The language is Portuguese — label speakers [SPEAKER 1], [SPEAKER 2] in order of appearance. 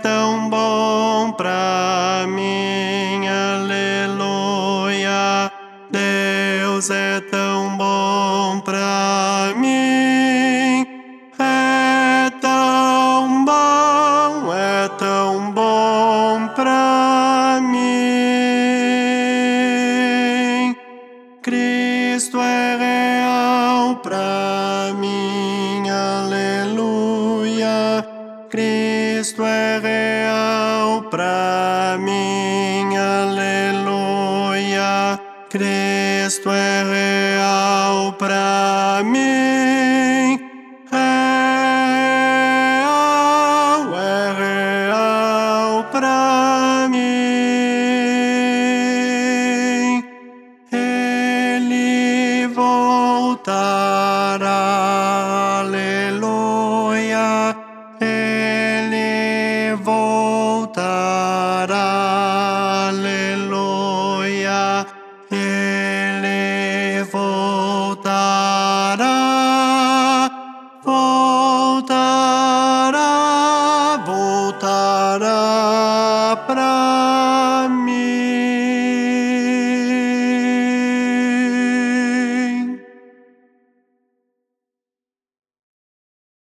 [SPEAKER 1] tão bom pra mim, aleluia. Deus é tão bom pra mim, é tão bom pra mim. Cristo é real pra mim, aleluia. Cristo é real pra mim, aleluia. Cristo é real pra mim, é real pra mim. Ele voltará, aleluia. Ele voltará, aleluia. Ele voltará.